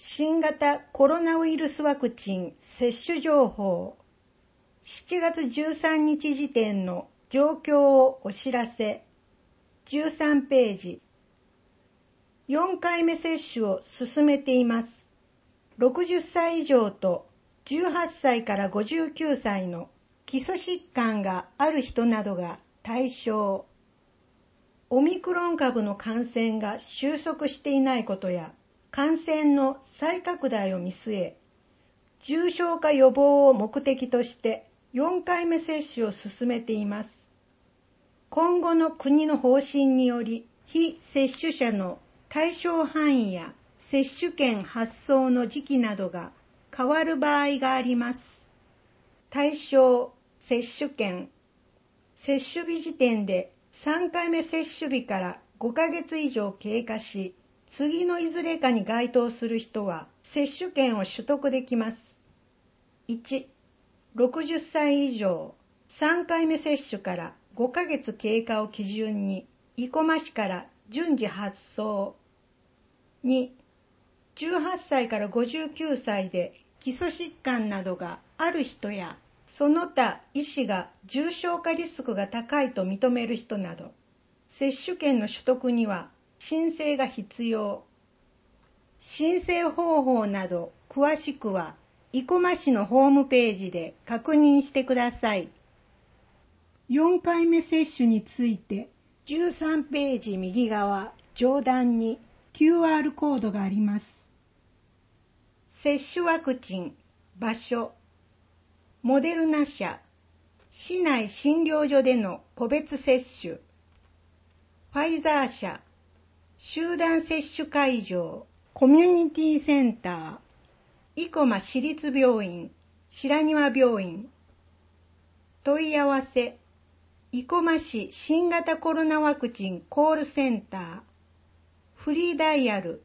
新型コロナウイルスワクチン接種情報。7月13日時点の状況をお知らせ。13ページ。4回目接種を進めています。60歳以上と18歳から59歳の基礎疾患がある人などが対象。オミクロン株の感染が収束していないことや、感染の再拡大を見据え、重症化予防を目的として4回目接種を進めています。今後の国の方針により、非接種者の対象範囲や接種券発送の時期などが変わる場合があります。対象、接種券、接種日時点で3回目接種日から5ヶ月以上経過し、次のいずれかに該当する人は接種券を取得できます。1、60歳以上、3回目接種から5ヶ月経過を基準に、生駒市から順次発送。2、18歳から59歳で基礎疾患などがある人や、その他医師が重症化リスクが高いと認める人など、接種券の取得には申請が必要。申請方法など詳しくは生駒市のホームページで確認してください。4回目接種について13ページ右側上段に QR コードがあります。接種ワクチン、場所、モデルナ社、市内診療所での個別接種、ファイザー社、集団接種会場、コミュニティセンター、生駒市立病院、白庭病院。問い合わせ、生駒市新型コロナワクチンコールセンター、フリーダイヤル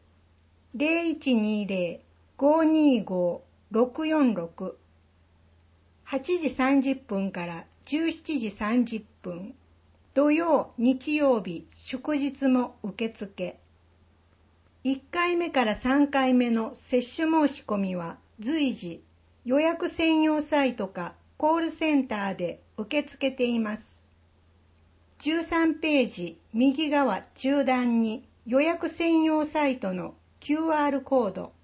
0120-525-646、8時30分から17時30分、土曜、日曜日、祝日も受付。1回目から3回目の接種申し込みは随時予約専用サイトかコールセンターで受け付けています。13ページ右側中段に予約専用サイトの QR コード、